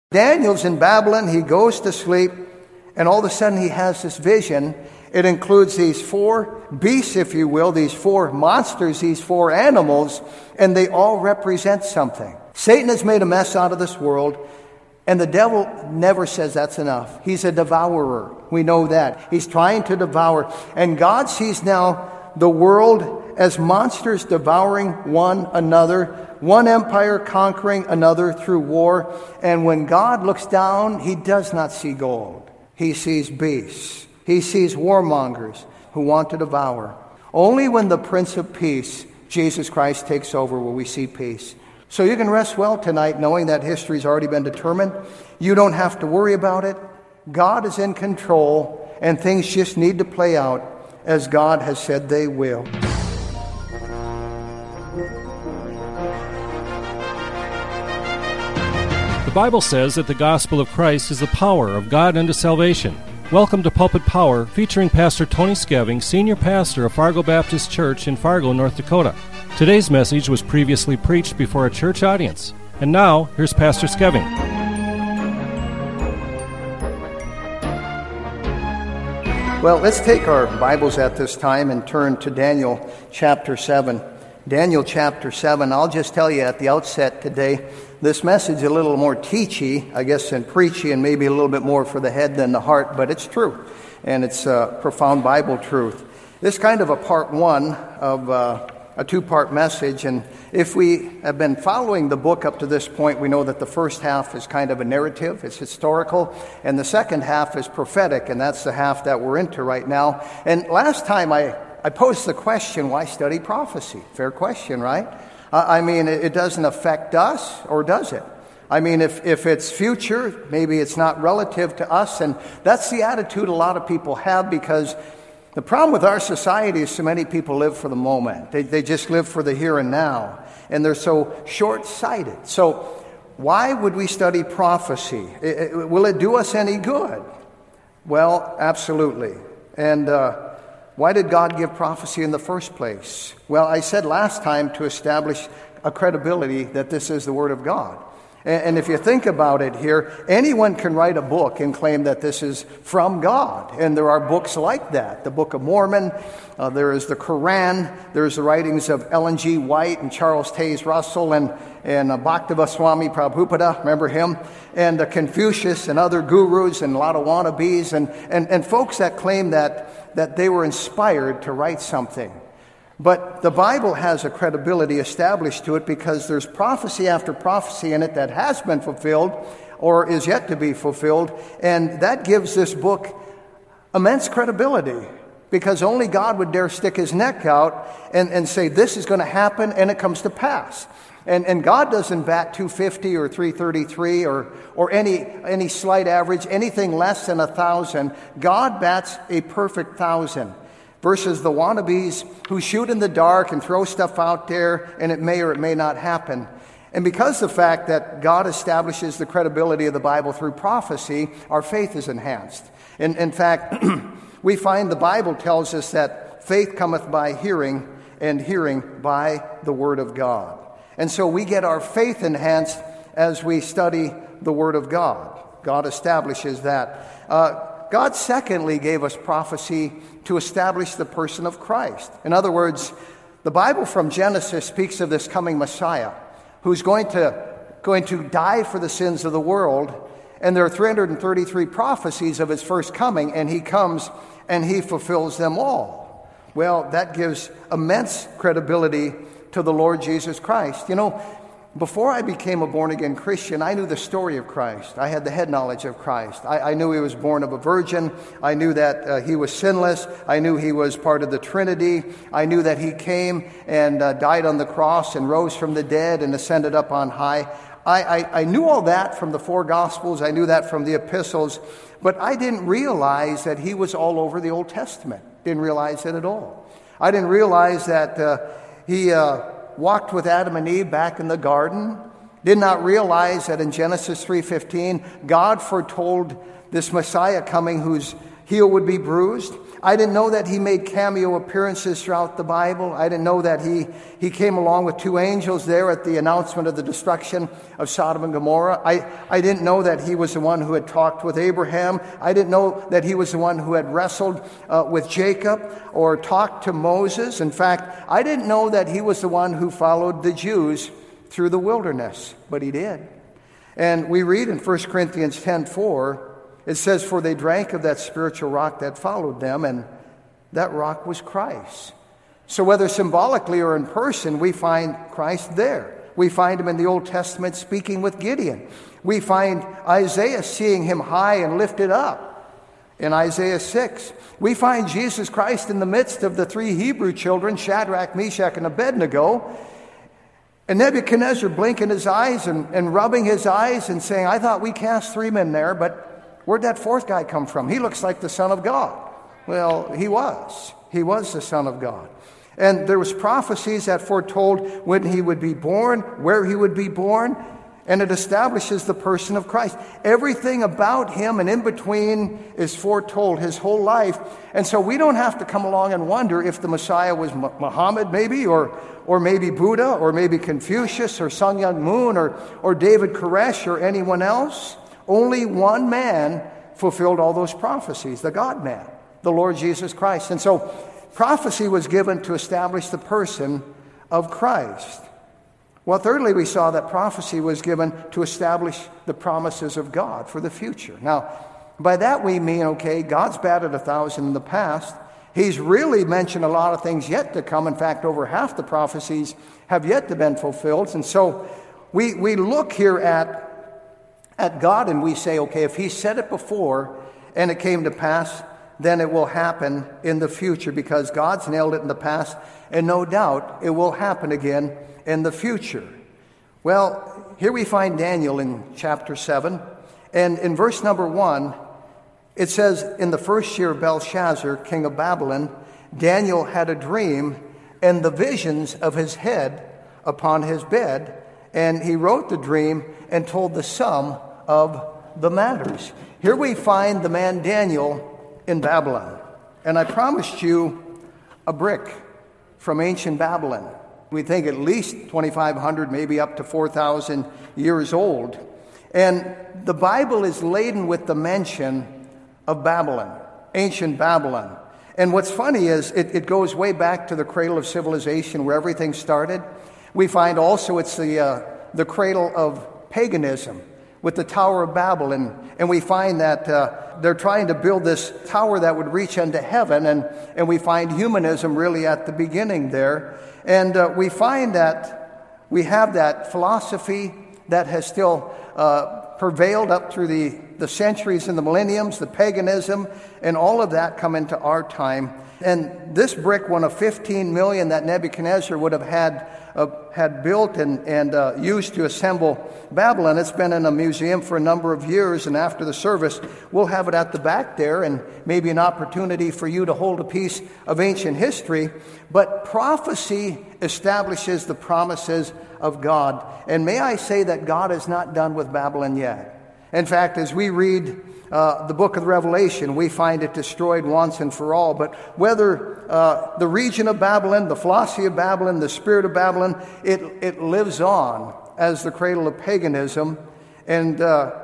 Daniel's in Babylon. He goes to sleep, and all of a sudden he has this vision. It includes these 4 beasts, if you will, these 4 monsters, these 4 animals, and they all represent something. Satan has made a mess out of this world, and the devil never says that's enough. He's a devourer. We know that. He's trying to devour. And God sees now the world as monsters devouring one another, one empire conquering another through war. And when God looks down, he does not see gold. He sees beasts. He sees warmongers who want to devour. Only when the Prince of Peace, Jesus Christ, takes over will we see peace. So you can rest well tonight knowing that history's already been determined. You don't have to worry about it. God is in control, and things just need to play out as God has said they will. The Bible says that the gospel of Christ is the power of God unto salvation. Welcome to Pulpit Power, featuring Pastor Tony Skeving, Senior Pastor of Fargo Baptist Church in Fargo, North Dakota. Today's message was previously preached before a church audience. And now, here's Pastor Skeving. Well, let's take our Bibles at this time and turn to Daniel chapter 7. Daniel chapter 7. I'll just tell you at the outset today, this message is a little more teachy, I guess, than preachy, and maybe a little bit more for the head than the heart, but it's true, and it's profound Bible truth. This is kind of a part 1 of a 2-part message, and if we have been following the book up to this point, we know that the first half is kind of a narrative, it's historical, and the second half is prophetic, and that's the half that we're into right now. And last time I posed the question, why study prophecy? Fair question, right? I mean, it doesn't affect us, or does it? I mean, if it's future, maybe it's not relative to us, and that's the attitude a lot of people have, because the problem with our society is so many people live for the moment. They just live for the here and now, and they're so short-sighted. So why would we study prophecy? Will it do us any good? Well, absolutely. And why did God give prophecy in the first place? Well, I said last time to establish a credibility that this is the Word of God. And if you think about it here, anyone can write a book and claim that this is from God. And there are books like that. The Book of Mormon, there is the Quran, there's the writings of Ellen G. White and Charles Taze Russell and Bhaktiva Swami Prabhupada, remember him? And Confucius and other gurus and a lot of wannabes and folks that claim that they were inspired to write something. But the Bible has a credibility established to it because there's prophecy after prophecy in it that has been fulfilled or is yet to be fulfilled. And that gives this book immense credibility because only God would dare stick his neck out and say this is going to happen, and it comes to pass. And God doesn't bat 250 or 333 or any slight average, anything less than 1,000. God bats a perfect 1,000. Versus the wannabes who shoot in the dark and throw stuff out there, and it may or it may not happen. And because of the fact that God establishes the credibility of the Bible through prophecy, our faith is enhanced. In fact, we find the Bible tells us that faith cometh by hearing, and hearing by the Word of God. And so we get our faith enhanced as we study the Word of God. God establishes that. God secondly gave us prophecy to establish the person of Christ. In other words, the Bible from Genesis speaks of this coming Messiah who's going to die for the sins of the world. And there are 333 prophecies of his first coming, and he comes and he fulfills them all. Well, that gives immense credibility to the Lord Jesus Christ. You know, before I became a born-again Christian, I knew the story of Christ. I had the head knowledge of Christ. I knew he was born of a virgin. I knew that he was sinless. I knew he was part of the Trinity. I knew that he came and died on the cross and rose from the dead and ascended up on high. I knew all that from the 4 Gospels. I knew that from the epistles. But I didn't realize that he was all over the Old Testament. Didn't realize it at all. I didn't realize that he walked with Adam and Eve back in the garden. Did not realize that in Genesis 3:15, God foretold this Messiah coming whose heel would be bruised. I didn't know that he made cameo appearances throughout the Bible. I didn't know that he came along with 2 angels there at the announcement of the destruction of Sodom and Gomorrah. I didn't know that he was the one who had talked with Abraham. I didn't know that he was the one who had wrestled with Jacob or talked to Moses. In fact, I didn't know that he was the one who followed the Jews through the wilderness, but he did. And we read in 1 Corinthians 10:4, it says, "For they drank of that spiritual rock that followed them, and that rock was Christ." So whether symbolically or in person, we find Christ there. We find him in the Old Testament speaking with Gideon. We find Isaiah seeing him high and lifted up in Isaiah 6. We find Jesus Christ in the midst of the 3 Hebrew children, Shadrach, Meshach, and Abednego, and Nebuchadnezzar blinking his eyes and rubbing his eyes and saying, "I thought we cast 3 men there, but where'd that 4th guy come from? He looks like the Son of God." Well, he was. He was the Son of God. And there was prophecies that foretold when he would be born, where he would be born, and it establishes the person of Christ. Everything about him and in between is foretold, his whole life. And so we don't have to come along and wonder if the Messiah was Muhammad maybe, or maybe Buddha, or maybe Confucius, or Sun Myung Moon, or David Koresh, or anyone else. Only one man fulfilled all those prophecies, the God-man, the Lord Jesus Christ. And so prophecy was given to establish the person of Christ. Well, thirdly, we saw that prophecy was given to establish the promises of God for the future. Now, by that we mean, okay, God's batted 1,000 in the past. He's really mentioned a lot of things yet to come. In fact, over half the prophecies have yet to been fulfilled. And so we look here at God and we say, okay, if he said it before and it came to pass, then it will happen in the future because God's nailed it in the past, and no doubt it will happen again in the future. Well, here we find Daniel in chapter 7, and in verse number 1, it says, "In the first year of Belshazzar, king of Babylon, Daniel had a dream and the visions of his head upon his bed, and he wrote the dream and told the sum of the matters." Here we find the man Daniel in Babylon. And I promised you a brick from ancient Babylon. We think at least 2,500, maybe up to 4,000 years old. And the Bible is laden with the mention of Babylon, ancient Babylon. And what's funny is it goes way back to the cradle of civilization where everything started. We find also it's the cradle of paganism with the Tower of Babel. And we find that they're trying to build this tower that would reach unto heaven. And we find humanism really at the beginning there. And we find that we have that philosophy that has still prevailed up through the centuries and the millenniums, the paganism, and all of that come into our time. And this brick, one of 15 million that Nebuchadnezzar would have had built and used to assemble Babylon, it's been in a museum for a number of years, and after the service, we'll have it at the back there, and maybe an opportunity for you to hold a piece of ancient history. But prophecy establishes the promises of God. And may I say that God is not done with Babylon yet. In fact, as we read the book of Revelation, we find it destroyed once and for all. But whether the region of Babylon, the philosophy of Babylon, the spirit of Babylon, it lives on as the cradle of paganism. And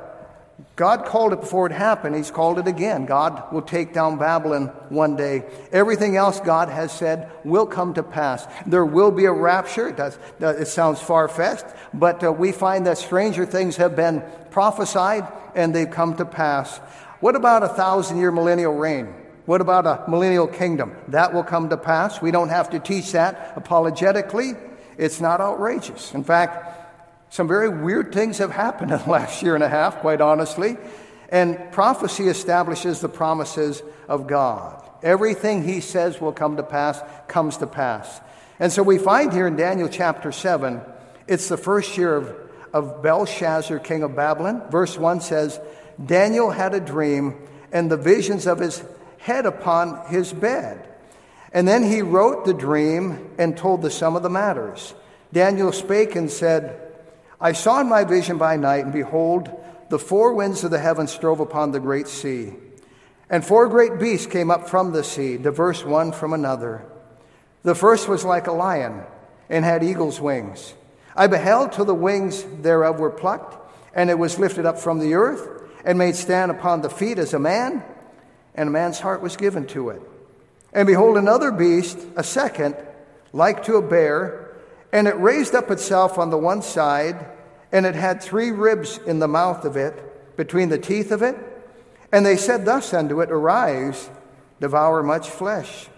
God called it before it happened. He's called it again. God will take down Babylon one day. Everything else God has said will come to pass. There will be a rapture. It sounds far-fetched, but we find that stranger things have been prophesied and they've come to pass. What about 1,000-year millennial reign? What about a millennial kingdom? That will come to pass. We don't have to teach that apologetically. It's not outrageous. In fact, some very weird things have happened in the last year and a half, quite honestly. And prophecy establishes the promises of God. Everything he says will come to pass, comes to pass. And so we find here in Daniel chapter 7, it's the first year of Belshazzar, king of Babylon. Verse 1 says, "Daniel had a dream and the visions of his head upon his bed. And then he wrote the dream and told the sum of the matters. Daniel spake and said, I saw in my vision by night, and behold, the 4 winds of the heavens strove upon the great sea. And 4 great beasts came up from the sea, diverse one from another. The first was like a lion, and had eagle's wings. I beheld till the wings thereof were plucked, and it was lifted up from the earth, and made stand upon the feet as a man, and a man's heart was given to it. And behold, another beast, a second, like to a bear, and it raised up itself on the one side, and it had 3 ribs in the mouth of it, between the teeth of it. And they said thus unto it, Arise, devour much flesh.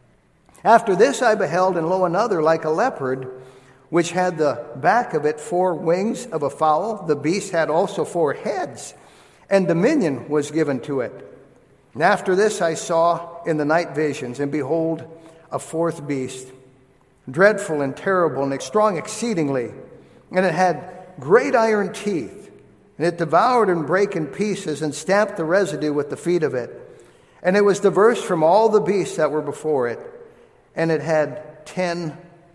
After this I beheld, and lo, another like a leopard, which had the back of it 4 wings of a fowl. The beast had also 4 heads, and dominion was given to it. And after this I saw in the night visions, and behold, a 4th beast, dreadful and terrible, and strong exceedingly. And it had great iron teeth, and it devoured and brake in pieces, and stamped the residue with the feet of it. And it was diverse from all the beasts that were before it, and it had 10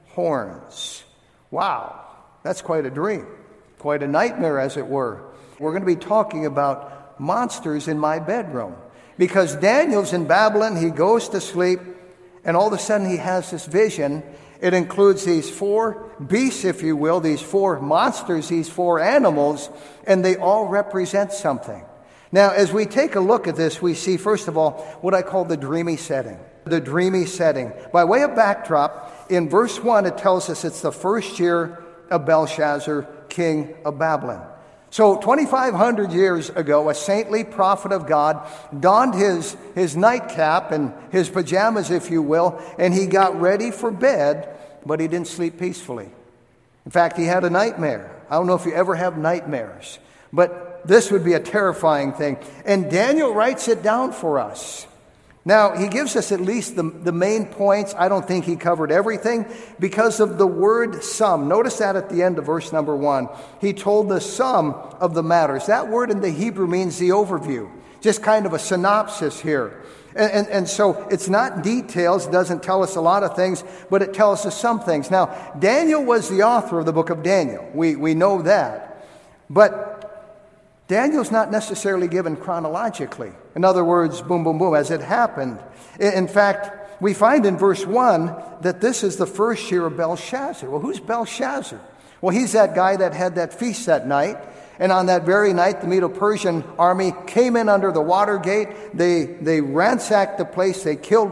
horns. Wow, that's quite a dream, quite a nightmare, as it were. We're going to be talking about monsters in my bedroom, because Daniel's in Babylon. He goes to sleep, and all of a sudden he has this vision. It includes these 4 beasts, if you will, these 4 monsters, these 4 animals, and they all represent something. Now, as we take a look at this, we see, first of all, what I call the dreamy setting. The dreamy setting. By way of backdrop, in verse 1, it tells us it's the first year of Belshazzar, king of Babylon. So 2,500 years ago, a saintly prophet of God donned his nightcap and his pajamas, if you will, and he got ready for bed, but he didn't sleep peacefully. In fact, he had a nightmare. I don't know if you ever have nightmares, but this would be a terrifying thing. And Daniel writes it down for us. Now, he gives us at least the main points. I don't think he covered everything because of the word sum. Notice that at the end of verse number 1. He told the sum of the matters. That word in the Hebrew means the overview, just kind of a synopsis here. And so it's not details, it doesn't tell us a lot of things, but it tells us some things. Now, Daniel was the author of the book of Daniel. We know that. But Daniel's not necessarily given chronologically. In other words, boom, boom, boom, as it happened. In fact, we find in verse 1 that this is the first year of Belshazzar. Well, who's Belshazzar? Well, he's that guy that had that feast that night. And on that very night, the Medo-Persian army came in under the water gate. They ransacked the place. They killed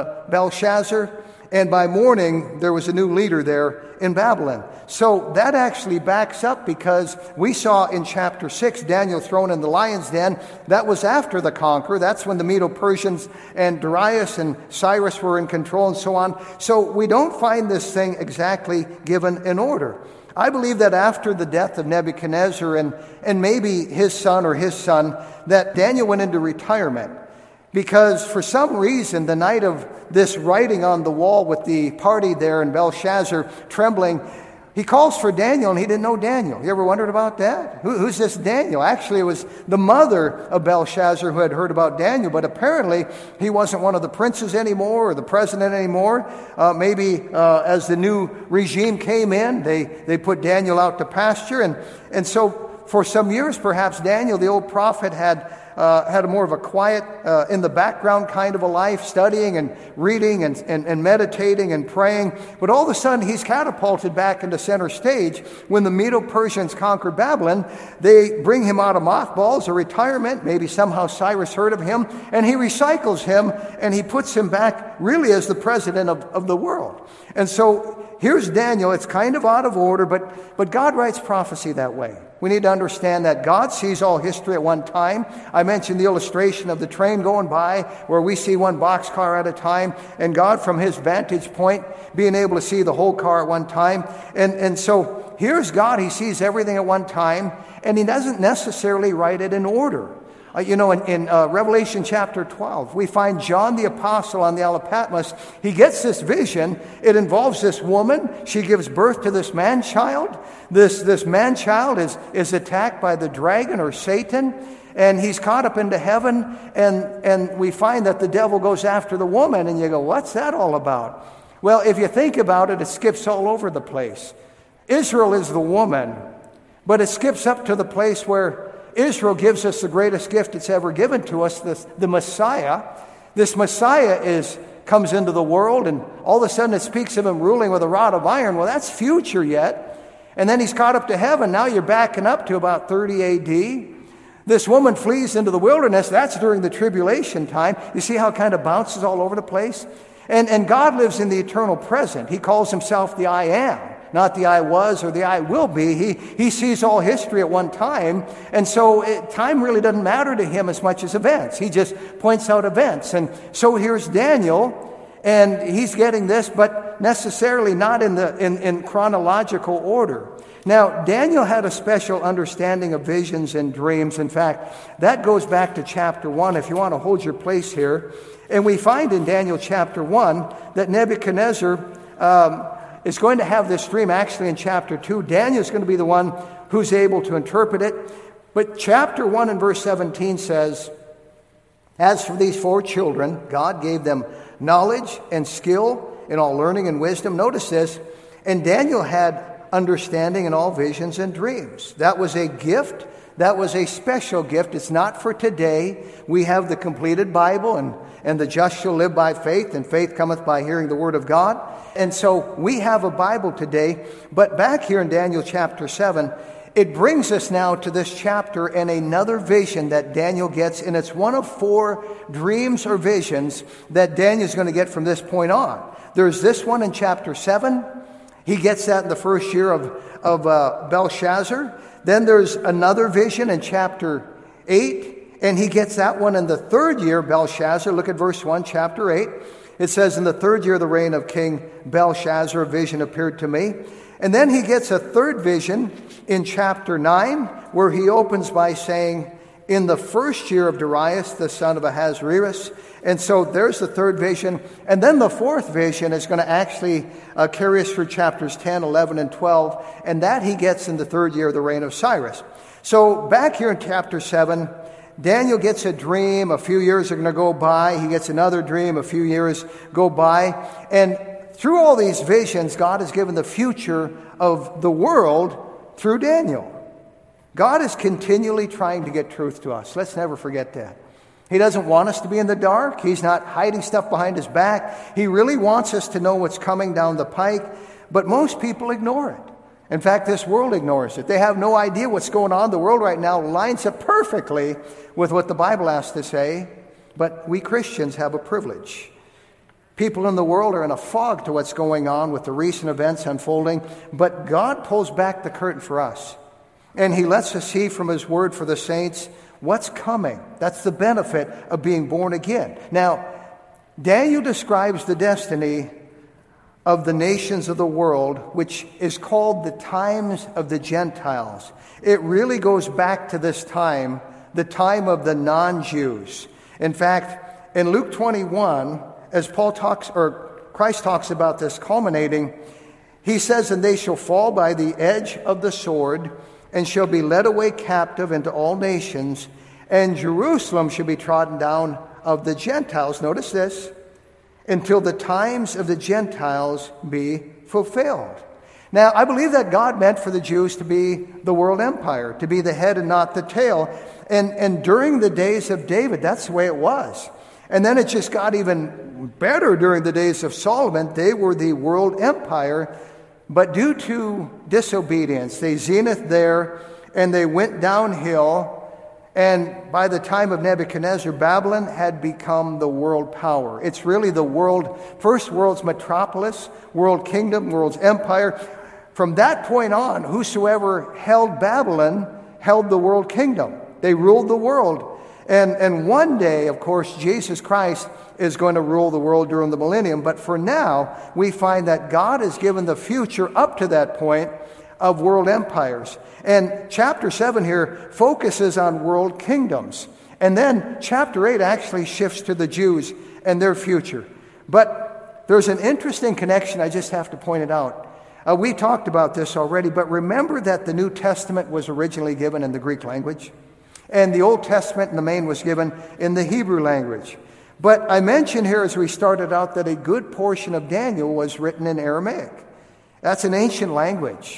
Belshazzar. And by morning, there was a new leader there in Babylon. So that actually backs up, because we saw in chapter 6, Daniel thrown in the lion's den. That was after the conquer. That's when the Medo-Persians and Darius and Cyrus were in control and so on. So we don't find this thing exactly given in order. I believe that after the death of Nebuchadnezzar and maybe his son, that Daniel went into retirement. Because for some reason, the night of this writing on the wall with the party there and Belshazzar trembling, he calls for Daniel, and he didn't know Daniel. You ever wondered about that? Who's this Daniel? Actually, it was the mother of Belshazzar who had heard about Daniel, but apparently he wasn't one of the princes anymore or the president anymore. Maybe as the new regime came in, they put Daniel out to pasture. And so for some years, perhaps, Daniel, the old prophet, had a more of a quiet, in the background kind of a life, studying and reading and meditating and praying. But all of a sudden, he's catapulted back into center stage. When the Medo-Persians conquer Babylon, they bring him out of mothballs, a retirement. Maybe somehow Cyrus heard of him, and he recycles him, and he puts him back really as the president of the world. And so here's Daniel. It's kind of out of order, but God writes prophecy that way. We need to understand that God sees all history at one time. I mentioned the illustration of the train going by, where we see one boxcar at a time, and God, from his vantage point, being able to see the whole car at one time. And so here's God. He sees everything at one time, and he doesn't necessarily write it in order. In Revelation chapter 12, we find John the Apostle on the Isle of Patmos. He gets this vision. It involves this woman. She gives birth to this man-child. This man-child is attacked by the dragon or Satan, and he's caught up into heaven. And we find that the devil goes after the woman, and you go, what's that all about? Well, if you think about it, it skips all over the place. Israel is the woman, but it skips up to the place where Israel gives us the greatest gift it's ever given to us, the Messiah. This Messiah comes into the world, and all of a sudden it speaks of him ruling with a rod of iron. Well, that's future yet. And then he's caught up to heaven. Now you're backing up to about 30 A.D. This woman flees into the wilderness. That's during the tribulation time. You see how it kind of bounces all over the place? And God lives in the eternal present. He calls himself the I am, not the I was or the I will be. He sees all history at one time. And so time really doesn't matter to him as much as events. He just points out events. And so here's Daniel, and he's getting this, but necessarily not in chronological order. Now, Daniel had a special understanding of visions and dreams. In fact, that goes back to chapter 1, if you want to hold your place here. And we find in Daniel chapter 1 that Nebuchadnezzar is going to have this dream actually in chapter 2. Daniel's going to be the one who's able to interpret it. But chapter 1 and verse 17 says, "As for these 4 children, God gave them knowledge and skill in all learning and wisdom." Notice this. And Daniel had understanding in all visions and dreams. That was a gift. That was a special gift. It's not for today. We have the completed Bible, and the just shall live by faith, and faith cometh by hearing the word of God. And so we have a Bible today. But back here in Daniel chapter 7, it brings us now to this chapter and another vision that Daniel gets, and it's one of 4 dreams or visions that Daniel's going to get from this point on. There's this one in chapter 7. He gets that in the first year of Belshazzar. Then there's another vision in chapter 8, and he gets that one in the 3rd year of Belshazzar. Look at verse 1, chapter 8. It says, "In the 3rd year of the reign of King Belshazzar, a vision appeared to me." And then he gets a 3rd vision in chapter 9, where he opens by saying, "In the 1st year of Darius, the son of Ahasuerus." And so there's the 3rd vision. And then the 4th vision is going to actually carry us through chapters 10, 11, and 12. And that he gets in the 3rd year of the reign of Cyrus. So back here in chapter 7, Daniel gets a dream. A few years are going to go by. He gets another dream. A few years go by. And through all these visions, God has given the future of the world through Daniel. God is continually trying to get truth to us. Let's never forget that. He doesn't want us to be in the dark. He's not hiding stuff behind his back. He really wants us to know what's coming down the pike, but most people ignore it. In fact, this world ignores it. They have no idea what's going on. The world right now lines up perfectly with what the Bible has to say, but we Christians have a privilege. People in the world are in a fog to what's going on with the recent events unfolding, but God pulls back the curtain for us. And he lets us see from his word for the saints what's coming. That's the benefit of being born again. Now, Daniel describes the destiny of the nations of the world, which is called the times of the Gentiles. It really goes back to this time, the time of the non-Jews. In fact, in Luke 21, as Christ talks about this culminating, he says, "And they shall fall by the edge of the sword, and shall be led away captive into all nations, and Jerusalem shall be trodden down of the Gentiles." Notice this, "until the times of the Gentiles be fulfilled." Now, I believe that God meant for the Jews to be the world empire, to be the head and not the tail. And during the days of David, that's the way it was. And then it just got even better during the days of Solomon. They were the world empire. But due to disobedience, they zenith there, and they went downhill. And by the time of Nebuchadnezzar, Babylon had become the world power. It's really the first world's metropolis, world kingdom, world's empire. From that point on, whosoever held Babylon held the world kingdom. They ruled the world. And one day, of course, Jesus Christ is going to rule the world during the millennium. But for now, we find that God has given the future up to that point of world empires. And chapter 7 here focuses on world kingdoms. And then chapter 8 actually shifts to the Jews and their future. But there's an interesting connection. I just have to point it out. We talked about this already, but remember that the New Testament was originally given in the Greek language. And the Old Testament in the main was given in the Hebrew language. But I mentioned here as we started out that a good portion of Daniel was written in Aramaic. That's an ancient language.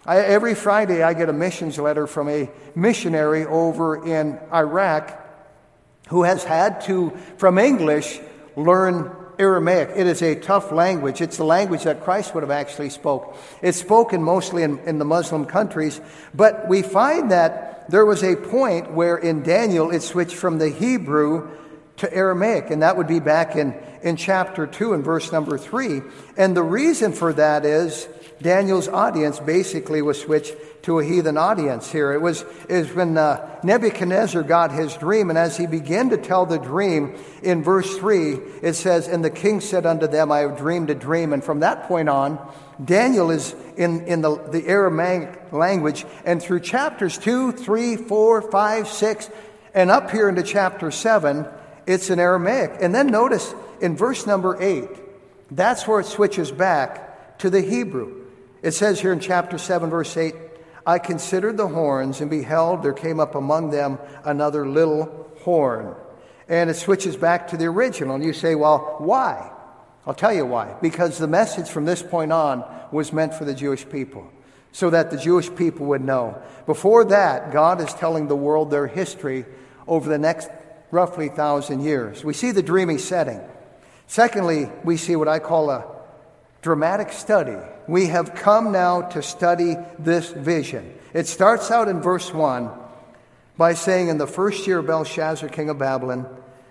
Every Friday I get a missions letter from a missionary over in Iraq who has had to, from English, learn Aramaic. It is a tough language. It's the language that Christ would have actually spoke. It's spoken mostly in the Muslim countries, but we find that there was a point where in Daniel it switched from the Hebrew to Aramaic, and that would be back in chapter 2 and verse number 3. And the reason for that is Daniel's audience basically was switched to a heathen audience here. It was when Nebuchadnezzar got his dream, and as he began to tell the dream, in verse 3, it says, "And the king said unto them, I have dreamed a dream." And from that point on, Daniel is in the Aramaic language, and through chapters 2, 3, 4, 5, 6, and up here into chapter 7, it's in Aramaic. And then notice in verse number 8, that's where it switches back to the Hebrew. It says here in chapter 7, verse 8, "I considered the horns, and beheld, there came up among them another little horn." And it switches back to the original. And you say, well, why? I'll tell you why. Because the message from this point on was meant for the Jewish people, so that the Jewish people would know. Before that, God is telling the world their history over the next roughly 1,000 years. We see the dreamy setting. Secondly, we see what I call a dramatic study. We have come now to study this vision. It starts out in verse 1 by saying, "In the first year of Belshazzar, king of Babylon,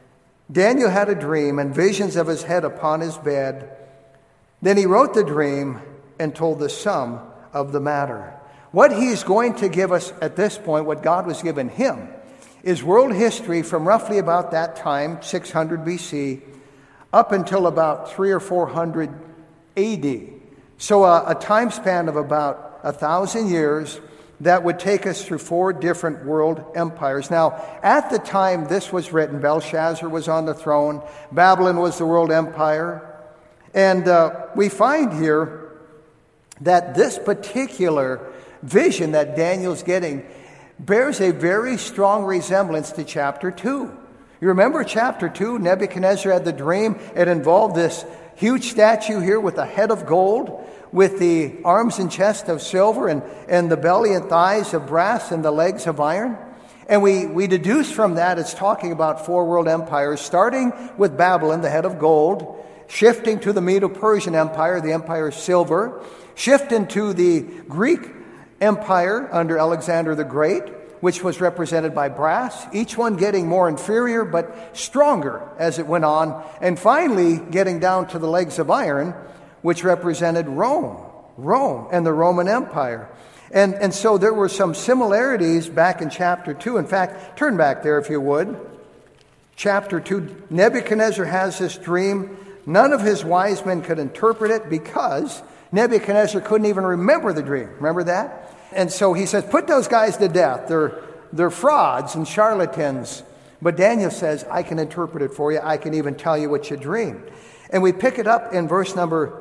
Daniel had a dream and visions of his head upon his bed. Then he wrote the dream and told the sum of the matter." What he's going to give us at this point, what God was giving him, is world history from roughly about that time, 600 BC, up until about 300 or 400 AD. So a time span of about 1,000 years that would take us through 4 different world empires. Now, at the time this was written, Belshazzar was on the throne. Babylon was the world empire. And we find here that this particular vision that Daniel's getting bears a very strong resemblance to chapter 2. You remember chapter 2, Nebuchadnezzar had the dream. It involved this huge statue here with a head of gold, with the arms and chest of silver, and the belly and thighs of brass, and the legs of iron. And we deduce from that it's talking about 4 world empires, starting with Babylon, the head of gold, shifting to the Medo-Persian Empire, the empire of silver, shifting to the Greek Empire under Alexander the Great, which was represented by brass, each one getting more inferior but stronger as it went on, and finally getting down to the legs of iron, which represented Rome and the Roman Empire. And so there were some similarities back in chapter 2. In fact, turn back there if you would. Chapter 2, Nebuchadnezzar has this dream. None of his wise men could interpret it because Nebuchadnezzar couldn't even remember the dream. Remember that? And so he says, put those guys to death. They're frauds and charlatans. But Daniel says, I can interpret it for you. I can even tell you what you dreamed. And we pick it up in verse number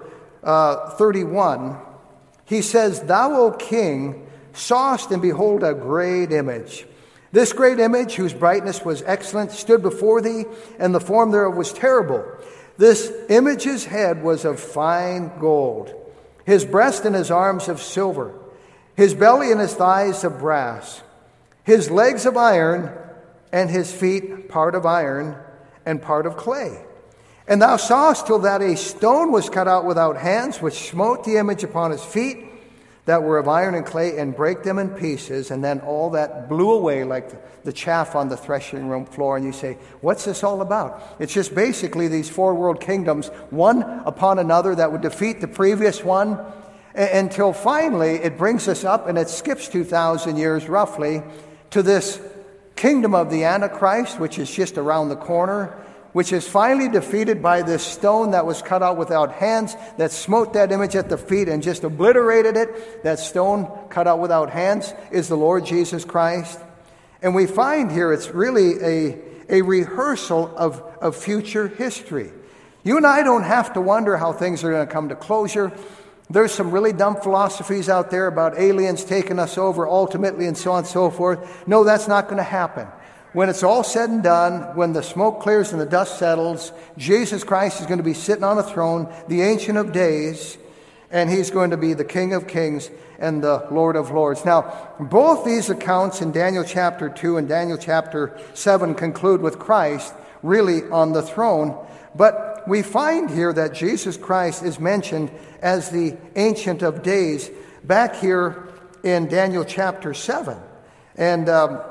31. He says, "Thou, O king, sawest, and behold, a great image. This great image, whose brightness was excellent, stood before thee, and the form thereof was terrible. This image's head was of fine gold, his breast and his arms of silver, his belly and his thighs of brass, his legs of iron, and his feet part of iron and part of clay. And thou sawest till that a stone was cut out without hands, which smote the image upon his feet, that were of iron and clay, and brake them in pieces. And then all that blew away like the chaff on the threshing room floor." And you say, what's this all about? It's just basically these 4 world kingdoms, one upon another, that would defeat the previous one, until finally it brings us up, and it skips 2,000 years roughly, to this kingdom of the Antichrist, which is just around the corner, which is finally defeated by this stone that was cut out without hands, that smote that image at the feet and just obliterated it. That stone cut out without hands is the Lord Jesus Christ. And we find here it's really a rehearsal of future history. You and I don't have to wonder how things are going to come to closure. There's some really dumb philosophies out there about aliens taking us over ultimately and so on and so forth. No, that's not going to happen. When it's all said and done, when the smoke clears and the dust settles, Jesus Christ is going to be sitting on a throne, the Ancient of Days, and he's going to be the King of Kings and the Lord of Lords. Now, both these accounts in Daniel chapter 2 and Daniel chapter 7 conclude with Christ really on the throne, but we find here that Jesus Christ is mentioned as the Ancient of Days back here in Daniel chapter 7. And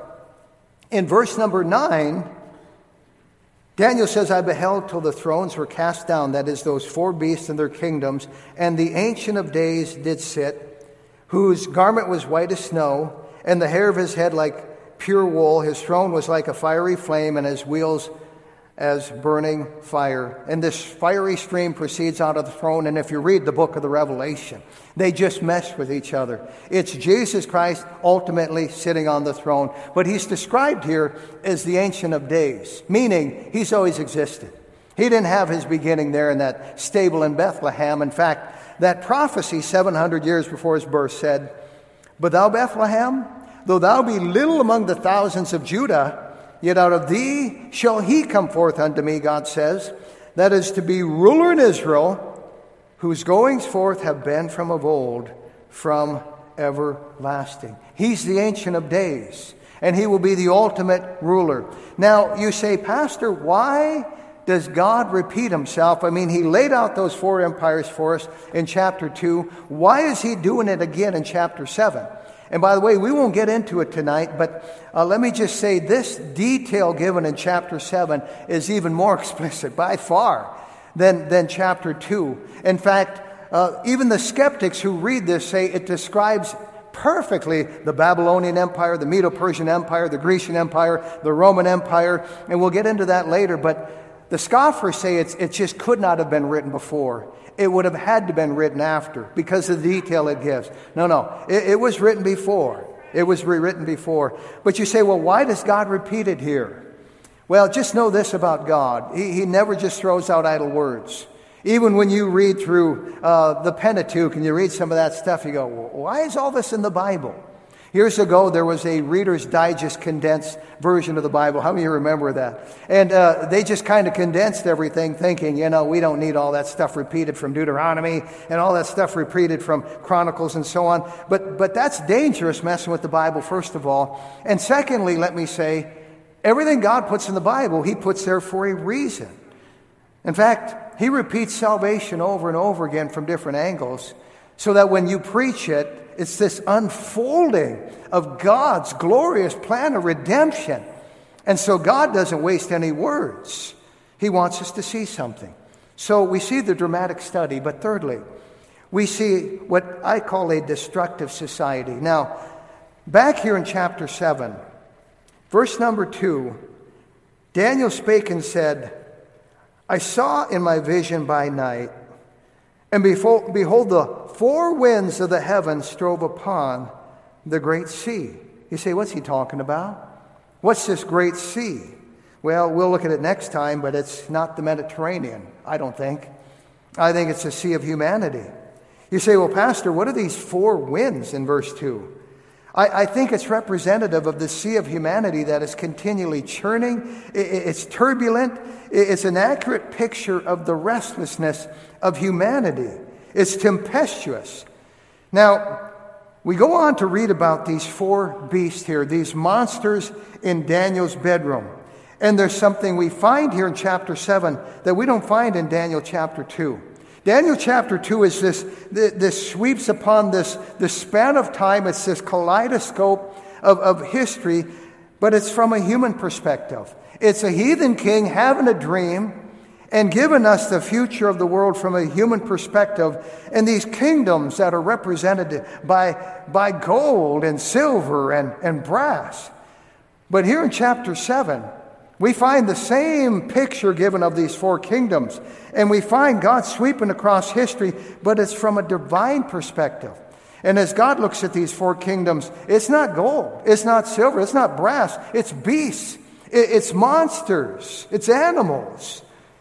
in verse number 9, Daniel says, I beheld till the thrones were cast down, that is, those four beasts and their kingdoms, and the Ancient of Days did sit, whose garment was white as snow, and the hair of his head like pure wool. His throne was like a fiery flame, and his wheels as burning fire. And this fiery stream proceeds out of the throne, and if you read the book of the Revelation, they just mesh with each other. It's Jesus Christ ultimately sitting on the throne, but he's described here as the Ancient of Days, meaning he's always existed. He didn't have his beginning there in that stable in Bethlehem. In fact, that prophecy 700 years before his birth said, But thou, Bethlehem, though thou be little among the thousands of Judah, yet out of thee shall he come forth unto me, God says, that is to be ruler in Israel, whose goings forth have been from of old, from everlasting. He's the Ancient of Days, and he will be the ultimate ruler. Now, you say, Pastor, why does God repeat himself? I mean, he laid out those four empires for us in chapter 2. Why is he doing it again in chapter 7? And by the way, we won't get into it tonight, but let me just say this detail given in chapter 7 is even more explicit by far than chapter 2. In fact, even the skeptics who read this say it describes perfectly the Babylonian Empire, the Medo-Persian Empire, the Grecian Empire, the Roman Empire, and we'll get into that later. But the scoffers say it just could not have been written before. It would have had to have been written after because of the detail it gives. No, it was written before. It was rewritten before. But you say, well, why does God repeat it here? Well, just know this about God. He never just throws out idle words. Even when you read through the Pentateuch and you read some of that stuff, you go, well, why is all this in the Bible? Years ago, there was a Reader's Digest condensed version of the Bible. How many of you remember that? And they just kind of condensed everything, thinking, we don't need all that stuff repeated from Deuteronomy and all that stuff repeated from Chronicles and so on. But that's dangerous, messing with the Bible, first of all. And secondly, let me say, everything God puts in the Bible, he puts there for a reason. In fact, he repeats salvation over and over again from different angles so that when you preach it, it's this unfolding of God's glorious plan of redemption. And so God doesn't waste any words. He wants us to see something. So we see the dramatic study, but thirdly, we see what I call a destructive society. Now, back here in chapter 7, verse number 2, Daniel spake and said, I saw in my vision by night, and behold, the four winds of the heavens strove upon the great sea. You say, what's he talking about? What's this great sea? Well, we'll look at it next time, but it's not the Mediterranean, I don't think. I think it's the sea of humanity. You say, well, Pastor, what are these four winds in verse 2? I think it's representative of the sea of humanity that is continually churning. It's turbulent. It's an accurate picture of the restlessness of humanity. It's tempestuous. Now, we go on to read about these four beasts here, these monsters in Daniel's bedroom. And there's something we find here in chapter 7 that we don't find in Daniel chapter 2. Daniel chapter 2 is this sweeps upon this span of time. It's this kaleidoscope of history, but it's from a human perspective. It's a heathen king having a dream and giving us the future of the world from a human perspective. And these kingdoms that are represented by gold and silver and brass. But here in chapter 7, we find the same picture given of these four kingdoms. And we find God sweeping across history, but it's from a divine perspective. And as God looks at these four kingdoms, it's not gold, it's not silver, it's not brass, it's beasts, it's monsters, it's animals.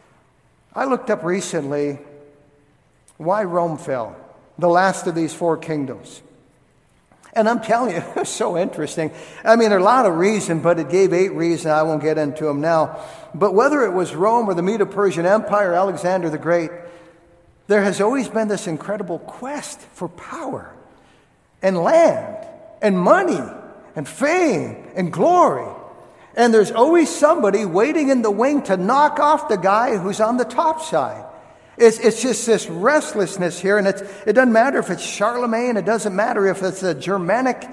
I looked up recently why Rome fell, the last of these four kingdoms. And I'm telling you, it was so interesting. I mean, there are a lot of reasons, but it gave 8 reasons. I won't get into them now. But whether it was Rome or the Medo-Persian Empire, Alexander the Great, there has always been this incredible quest for power and land and money and fame and glory. And there's always somebody waiting in the wing to knock off the guy who's on the top side. It's just this restlessness here, and it doesn't matter if it's Charlemagne, it doesn't matter if it's a Germanic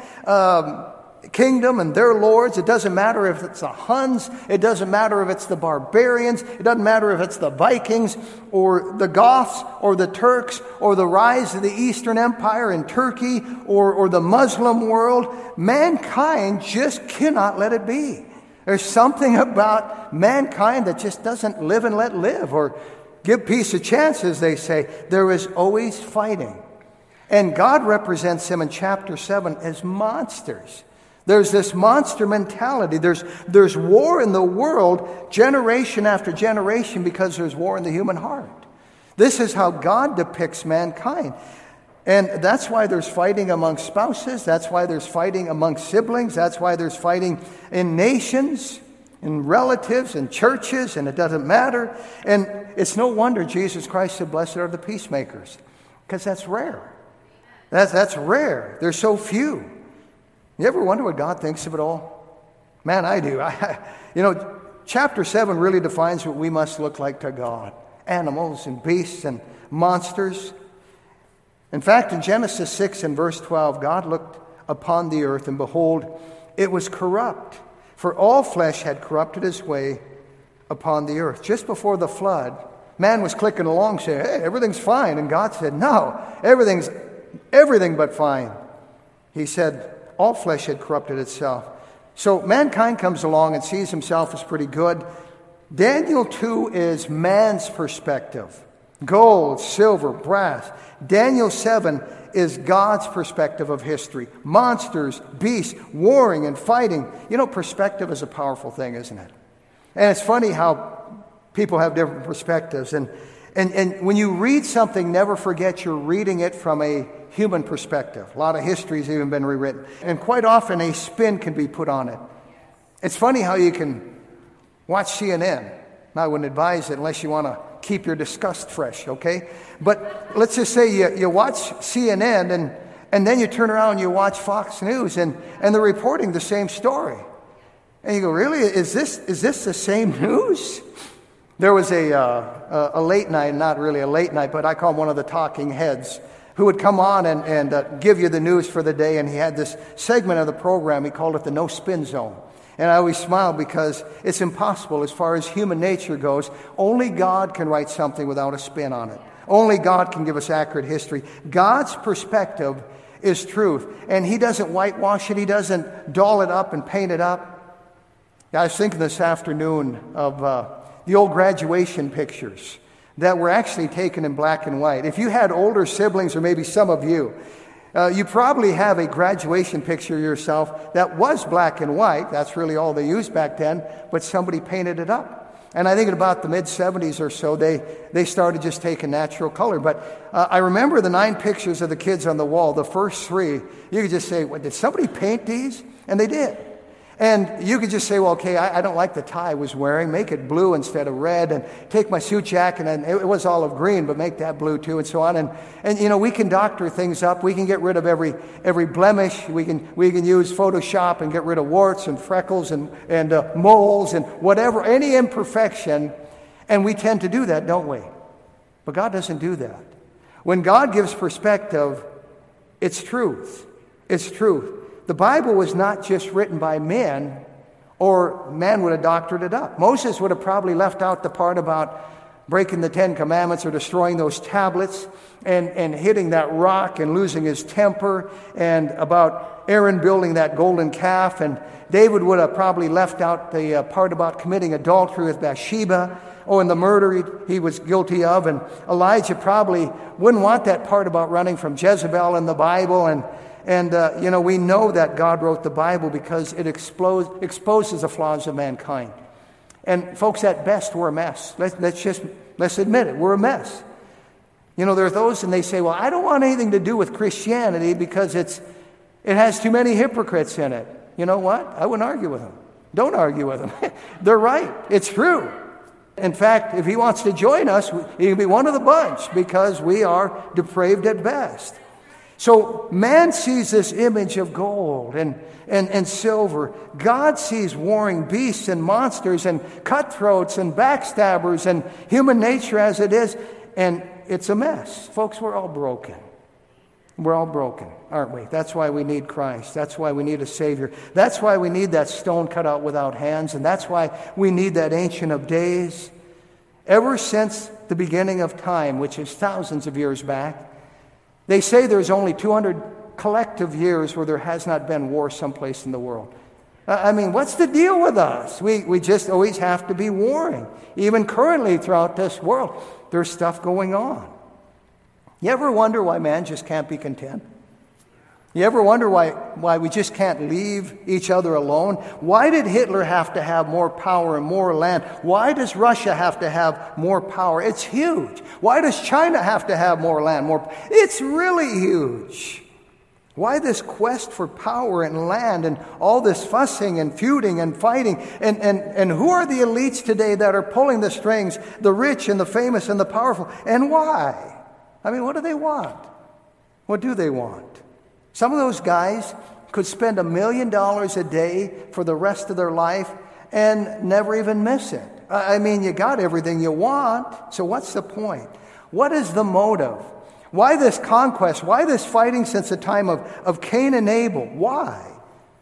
kingdom and their lords, it doesn't matter if it's the Huns, it doesn't matter if it's the barbarians, it doesn't matter if it's the Vikings or the Goths or the Turks or the rise of the Eastern Empire in Turkey or the Muslim world. Mankind just cannot let it be. There's something about mankind that just doesn't live and let live, or give peace a chance, as they say. There is always fighting. And God represents them in chapter 7 as monsters. There's this monster mentality. There's war in the world generation after generation because there's war in the human heart. This is how God depicts mankind. And that's why there's fighting among spouses. That's why there's fighting among siblings. That's why there's fighting in nations, in relatives, in churches, and it doesn't matter. And it's no wonder Jesus Christ said, "Blessed are the peacemakers," because that's rare. That's rare. There's so few. You ever wonder what God thinks of it all? Man, I do. Chapter 7 really defines what we must look like to God. Animals and beasts and monsters. In fact, in Genesis 6 and verse 12, God looked upon the earth, and behold, it was corrupt, for all flesh had corrupted his way upon the earth. Just before the flood, man was clicking along saying, "Hey, everything's fine." And God said, "No, everything's everything but fine." He said, all flesh had corrupted itself. So mankind comes along and sees himself as pretty good. Daniel 2 is man's perspective. Gold, silver, brass. Daniel 7 is God's perspective of history. Monsters, beasts, warring and fighting. Perspective is a powerful thing, isn't it? And it's funny how people have different perspectives. And when you read something, never forget you're reading it from a human perspective. A lot of history has even been rewritten. And quite often a spin can be put on it. It's funny how you can watch CNN. Now, I wouldn't advise it unless you want to keep your disgust fresh, okay? But let's just say you watch CNN and then you turn around and you watch Fox News and they're reporting the same story. And you go, really? Is this the same news? There was a late night, not really a late night, but I call him one of the talking heads, who would come on and give you the news for the day. And he had this segment of the program, he called it the No Spin Zone. And I always smile because it's impossible as far as human nature goes. Only God can write something without a spin on it. Only God can give us accurate history. God's perspective is truth. And he doesn't whitewash it. He doesn't doll it up and paint it up. I was thinking this afternoon of the old graduation pictures that were actually taken in black and white. If you had older siblings, or maybe some of you, you probably have a graduation picture yourself that was black and white. That's really all they used back then, but somebody painted it up. And I think in about the mid-'70s or so, they started just taking natural color. But I remember the 9 pictures of the kids on the wall, the first 3, you could just say, "What, did somebody paint these?" And they did. And you could just say, well, okay, I don't like the tie I was wearing. Make it blue instead of red. And take my suit jacket, and it was olive green, but make that blue too, and so on. And we can doctor things up. We can get rid of every blemish. We can use Photoshop and get rid of warts and freckles and moles and whatever, any imperfection. And we tend to do that, don't we? But God doesn't do that. When God gives perspective, it's truth. It's truth. The Bible was not just written by men, or man would have doctored it up. Moses would have probably left out the part about breaking the 10 Commandments or destroying those tablets and hitting that rock and losing his temper, and about Aaron building that golden calf. And David would have probably left out the part about committing adultery with Bathsheba, and the murder he was guilty of. And Elijah probably wouldn't want that part about running from Jezebel in the Bible. And we know that God wrote the Bible because it exposes the flaws of mankind. And folks, at best, we're a mess. Let's admit it. We're a mess. There are those, and they say, well, I don't want anything to do with Christianity because it has too many hypocrites in it. You know what? I wouldn't argue with them. Don't argue with them. They're right. It's true. In fact, if he wants to join us, he can be one of the bunch because we are depraved at best. So man sees this image of gold and silver. God sees warring beasts and monsters and cutthroats and backstabbers and human nature as it is. And it's a mess. Folks, we're all broken. We're all broken, aren't we? That's why we need Christ. That's why we need a Savior. That's why we need that stone cut out without hands. And that's why we need that Ancient of Days. Ever since the beginning of time, which is thousands of years back, they say there's only 200 collective years where there has not been war someplace in the world. I mean, what's the deal with us? We just always have to be warring. Even currently throughout this world, there's stuff going on. You ever wonder why man just can't be content? You ever wonder why we just can't leave each other alone? Why did Hitler have to have more power and more land? Why does Russia have to have more power? It's huge. Why does China have to have more land? It's really huge. Why this quest for power and land and all this fussing and feuding and fighting? And who are the elites today that are pulling the strings? The rich and the famous and the powerful. And why? I mean, what do they want? What do they want? Some of those guys could spend $1 million a day for the rest of their life and never even miss it. I mean, you got everything you want, so what's the point? What is the motive? Why this conquest? Why this fighting since the time of Cain and Abel? Why?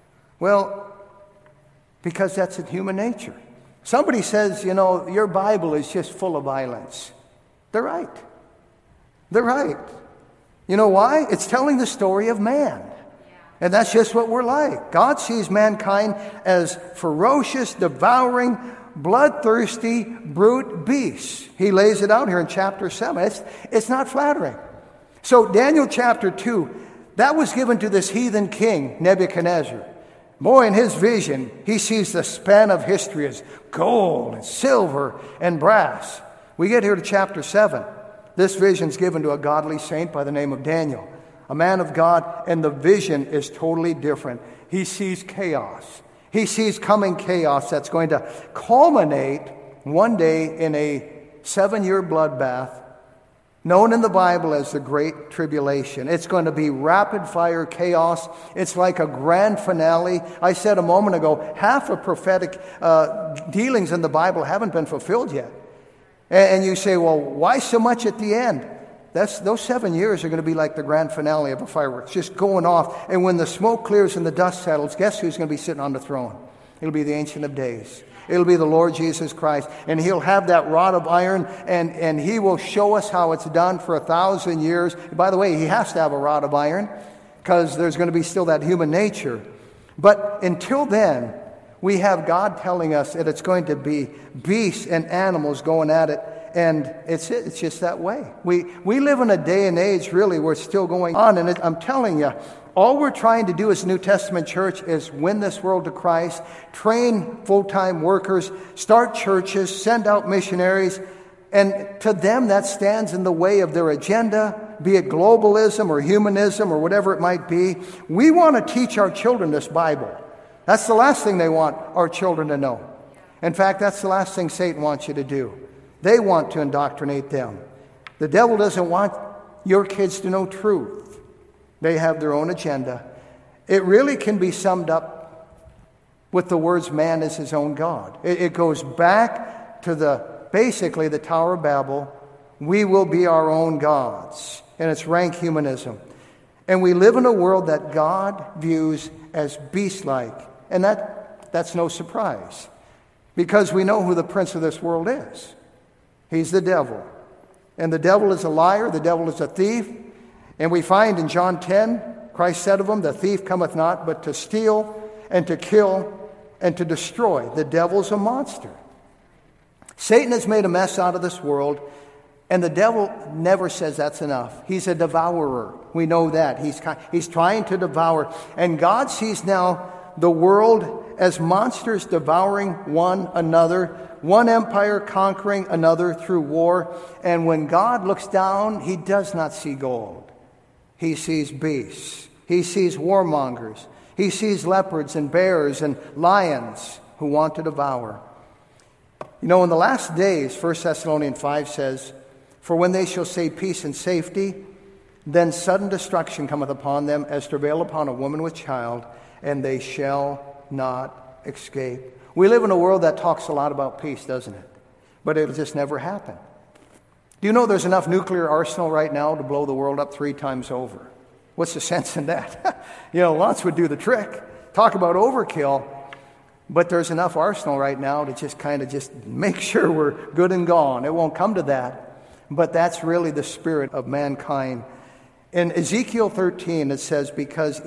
Well, because that's in human nature. Somebody says, your Bible is just full of violence. They're right. They're right. You know why? It's telling the story of man. And that's just what we're like. God sees mankind as ferocious, devouring, bloodthirsty, brute beasts. He lays it out here in chapter 7. It's not flattering. So Daniel chapter 2, that was given to this heathen king, Nebuchadnezzar. Boy, in his vision, he sees the span of history as gold and silver and brass. We get here to chapter 7. This vision's given to a godly saint by the name of Daniel, a man of God, and the vision is totally different. He sees chaos. He sees coming chaos that's going to culminate one day in a 7-year bloodbath known in the Bible as the Great Tribulation. It's going to be rapid-fire chaos. It's like a grand finale. I said a moment ago, half of prophetic dealings in the Bible haven't been fulfilled yet. And you say, well, why so much at the end? Those 7 years are going to be like the grand finale of a fireworks, just going off. And when the smoke clears and the dust settles, guess who's going to be sitting on the throne? It'll be the Ancient of Days. It'll be the Lord Jesus Christ. And he'll have that rod of iron, and he will show us how it's done for 1,000 years. By the way, he has to have a rod of iron because there's going to be still that human nature. But until then, we have God telling us that it's going to be beasts and animals going at it, and it's just that way. We live in a day and age, really, where it's still going on, and I'm telling you, all we're trying to do as a New Testament church is win this world to Christ, train full-time workers, start churches, send out missionaries, and to them that stands in the way of their agenda, be it globalism or humanism or whatever it might be. We want to teach our children this Bible. That's the last thing they want our children to know. In fact, that's the last thing Satan wants you to do. They want to indoctrinate them. The devil doesn't want your kids to know truth. They have their own agenda. It really can be summed up with the words, man is his own God. It goes back to basically the Tower of Babel. We will be our own gods. And it's rank humanism. And we live in a world that God views as beast-like. And that's no surprise, because we know who the prince of this world is. He's the devil. And the devil is a liar, the devil is a thief. And we find in John 10, Christ said of him, the thief cometh not but to steal and to kill and to destroy. The devil's a monster. Satan has made a mess out of this world, and the devil never says that's enough. He's a devourer. We know that. He's trying to devour. And God sees now the world as monsters devouring one another, one empire conquering another through war. And when God looks down, he does not see gold. He sees beasts. He sees warmongers. He sees leopards and bears and lions who want to devour. You know, in the last days, 1 Thessalonians 5 says, "For when they shall say peace and safety, then sudden destruction cometh upon them as travail upon a woman with child, and they shall not escape." We live in a world that talks a lot about peace, doesn't it? But it'll just never happen. Do you know there's enough nuclear arsenal right now to blow the world up 3 times over? What's the sense in that? Lots would do the trick. Talk about overkill. But there's enough arsenal right now to just make sure we're good and gone. It won't come to that. But that's really the spirit of mankind. In Ezekiel 13, it says, because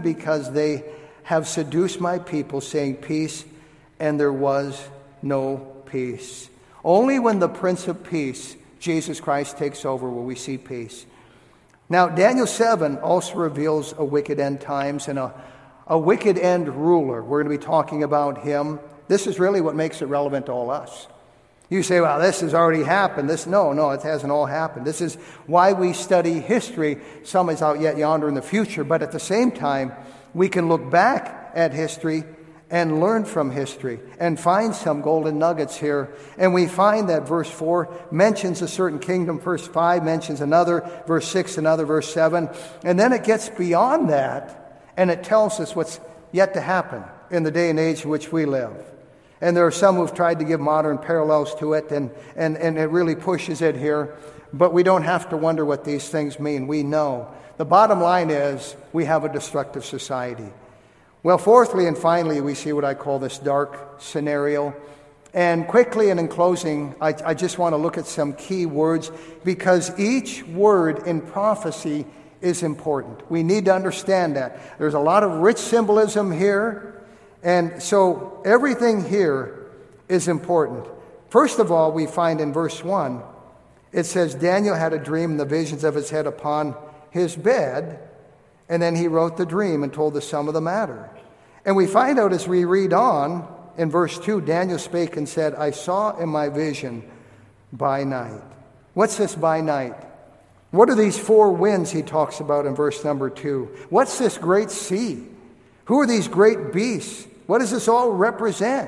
they have seduced my people, saying peace, and there was no peace. Only when the Prince of Peace, Jesus Christ, takes over will we see peace. Now, Daniel 7 also reveals a wicked end times and a wicked end ruler. We're going to be talking about him. This is really what makes it relevant to all us. You say, well, this has already happened. No, it hasn't all happened. This is why we study history. Some is out yet yonder in the future, but at the same time, we can look back at history and learn from history and find some golden nuggets here. And we find that verse 4 mentions a certain kingdom, verse 5 mentions another, verse 6 another, verse 7. And then it gets beyond that, and it tells us what's yet to happen in the day and age in which we live. And there are some who've tried to give modern parallels to it, and it really pushes it here. But we don't have to wonder what these things mean. We know. The bottom line is we have a destructive society. Well, fourthly and finally, we see what I call this dark scenario. And quickly and in closing, I just want to look at some key words, because each word in prophecy is important. We need to understand that. There's a lot of rich symbolism here. And so everything here is important. First of all, we find in verse 1, it says, Daniel had a dream, the visions of his head upon his bed, and then he wrote the dream and told the sum of the matter. And we find out as we read on, in verse 2, Daniel spake and said, I saw in my vision by night. What's this by night? What are these 4 winds he talks about in verse number 2? What's this great sea? Who are these great beasts? What does this all represent?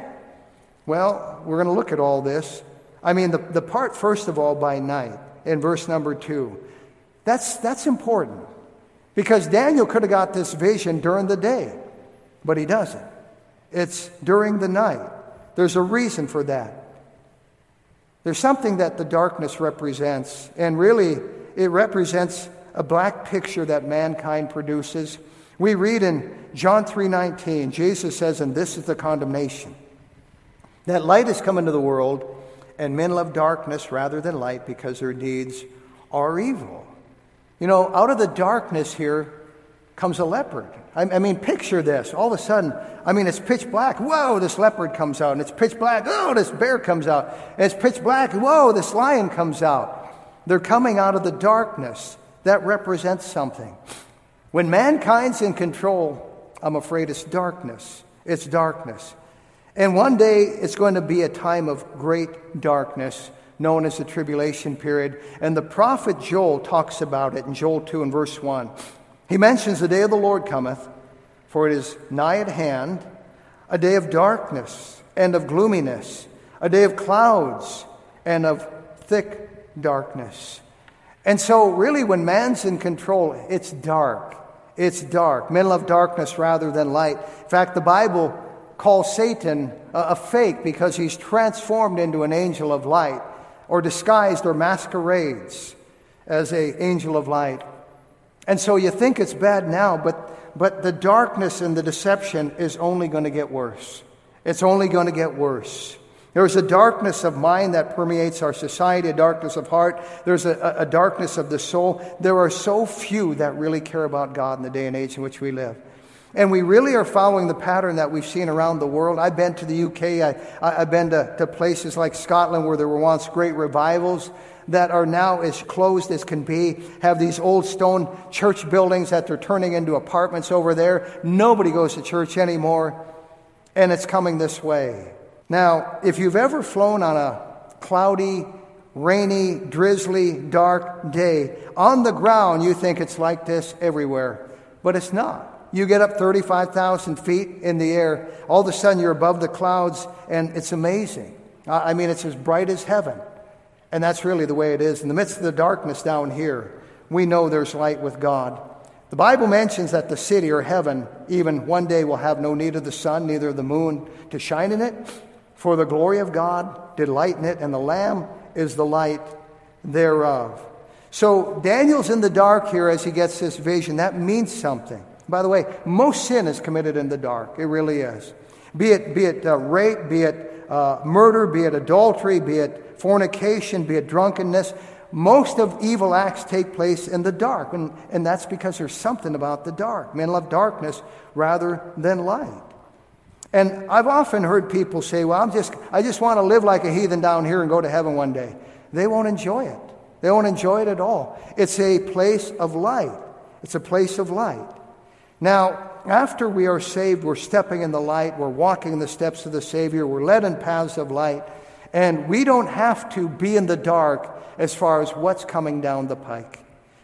Well, we're going to look at all this. I mean, the part, first of all, by night, in verse number 2. That's important. Because Daniel could have got this vision during the day, but he doesn't. It's during the night. There's a reason for that. There's something that the darkness represents, and really, it represents a black picture that mankind produces. We read in John 3:19, Jesus says, and this is the condemnation, that light has come into the world, and men love darkness rather than light because their deeds are evil. You know, out of the darkness here comes a leopard. I mean, picture this. All of a sudden, it's pitch black. Whoa, this leopard comes out. And it's pitch black. Oh, this bear comes out. And it's pitch black. Whoa, this lion comes out. They're coming out of the darkness. That represents something. When mankind's in control, I'm afraid it's darkness. It's darkness. And one day, it's going to be a time of great darkness, known as the tribulation period. And the prophet Joel talks about it in Joel 2 and verse 1. He mentions the day of the Lord cometh, for it is nigh at hand, a day of darkness and of gloominess, a day of clouds and of thick darkness. And so really when man's in control, it's dark. It's dark. Men love darkness rather than light. In fact, the Bible calls Satan a fake because he's transformed into an angel of light, or disguised or masquerades as an angel of light. And so you think it's bad now, but the darkness and the deception is only going to get worse. It's only going to get worse. There's a darkness of mind that permeates our society, a darkness of heart. There's a darkness of the soul. There are so few that really care about God in the day and age in which we live. And we really are following the pattern that we've seen around the world. I've been to the UK. I've been to places like Scotland where there were once great revivals that are now as closed as can be, have these old stone church buildings that they're turning into apartments over there. Nobody goes to church anymore, and it's coming this way. Now, if you've ever flown on a cloudy, rainy, drizzly, dark day, on the ground you think it's like this everywhere, but it's not. You get up 35,000 feet in the air, all of a sudden you're above the clouds, and it's amazing. I mean, it's as bright as heaven. And that's really the way it is. In the midst of the darkness down here, we know there's light with God. The Bible mentions that the city or heaven even one day will have no need of the sun, neither of the moon to shine in it. For the glory of God did lighten it, and the Lamb is the light thereof. So Daniel's in the dark here as he gets this vision. That means something. By the way, most sin is committed in the dark. It really is. Be it rape, be it murder, be it adultery, be it fornication, be it drunkenness. Most of evil acts take place in the dark, and that's because there's something about the dark. Men love darkness rather than light. And I've often heard people say, well, I just want to live like a heathen down here and go to heaven one day. They won't enjoy it. They won't enjoy it at all. It's a place of light. It's a place of light. Now, after we are saved, we're stepping in the light. We're walking in the steps of the Savior. We're led in paths of light. And we don't have to be in the dark as far as what's coming down the pike.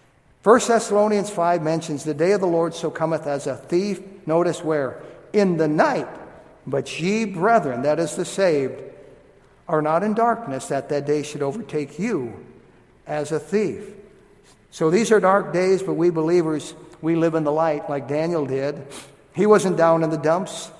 1 Thessalonians 5 mentions the day of the Lord so cometh as a thief. Notice where? In the night. But ye, brethren, that is the saved, are not in darkness, that day should overtake you as a thief. So these are dark days, but we believers, we live in the light like Daniel did. He wasn't down in the dumps.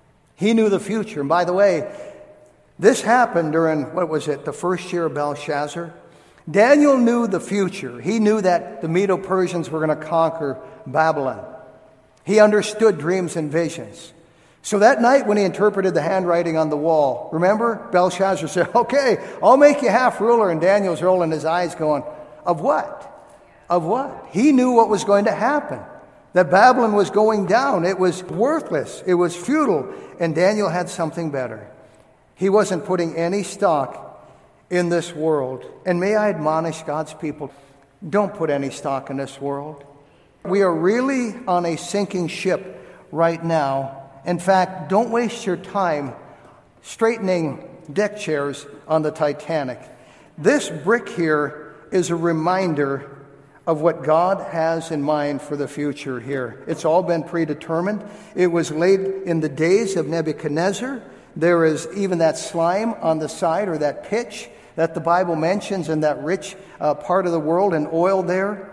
He knew the future. And by the way, this happened during, the first year of Belshazzar. Daniel knew the future. He knew that the Medo-Persians were going to conquer Babylon. He understood dreams and visions. So that night when he interpreted the handwriting on the wall, remember, Belshazzar said, okay, I'll make you half ruler. And Daniel's rolling his eyes going, of what? Of what? He knew what was going to happen, that Babylon was going down. It was worthless. It was futile. And Daniel had something better. He wasn't putting any stock in this world. And may I admonish God's people, don't put any stock in this world. We are really on a sinking ship right now. In fact, don't waste your time straightening deck chairs on the Titanic. This brick here is a reminder of what God has in mind for the future here. It's all been predetermined. It was laid in the days of Nebuchadnezzar. There is even that slime on the side, or that pitch that the Bible mentions in that rich part of the world, and oil there.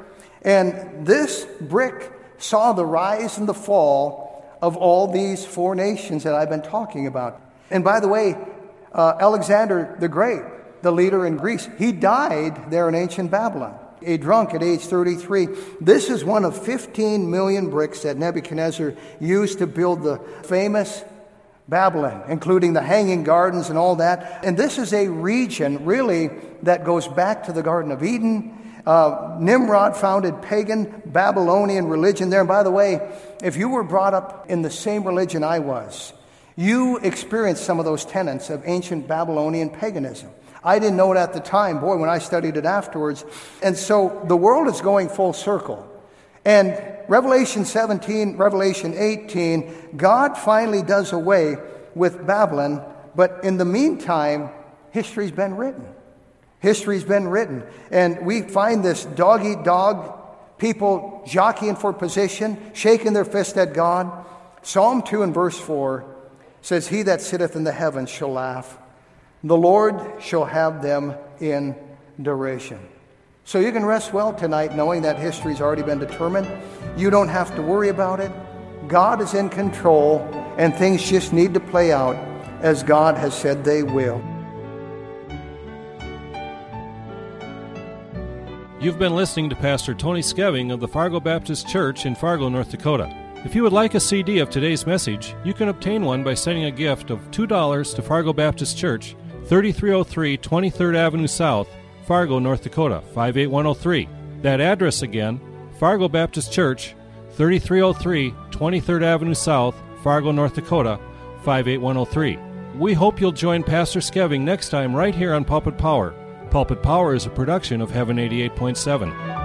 And this brick saw the rise and the fall of all these four nations that I've been talking about. And by the way, Alexander the Great, the leader in Greece, he died there in ancient Babylon, a drunk at age 33. This is one of 15 million bricks that Nebuchadnezzar used to build the famous Babylon, including the Hanging Gardens and all that. And this is a region, really, that goes back to the Garden of Eden. Nimrod founded pagan Babylonian religion there. And by the way, if you were brought up in the same religion I was, you experienced some of those tenets of ancient Babylonian paganism. I didn't know it at the time. Boy, when I studied it afterwards. And so the world is going full circle. And Revelation 17, Revelation 18, God finally does away with Babylon. But in the meantime, history's been written. History's been written. And we find this dog-eat-dog, people jockeying for position, shaking their fist at God. Psalm 2 and verse 4 says, he that sitteth in the heavens shall laugh. The Lord shall have them in derision. So you can rest well tonight knowing that history's already been determined. You don't have to worry about it. God is in control, and things just need to play out as God has said they will. You've been listening to Pastor Tony Skeving of the Fargo Baptist Church in Fargo, North Dakota. If you would like a CD of today's message, you can obtain one by sending a gift of $2 to Fargo Baptist Church, 3303 23rd Avenue South, Fargo, North Dakota, 58103. That address again, Fargo Baptist Church, 3303 23rd Avenue South, Fargo, North Dakota, 58103. We hope you'll join Pastor Skeving next time right here on Pulpit Power. Pulpit Power is a production of Heaven 88.7.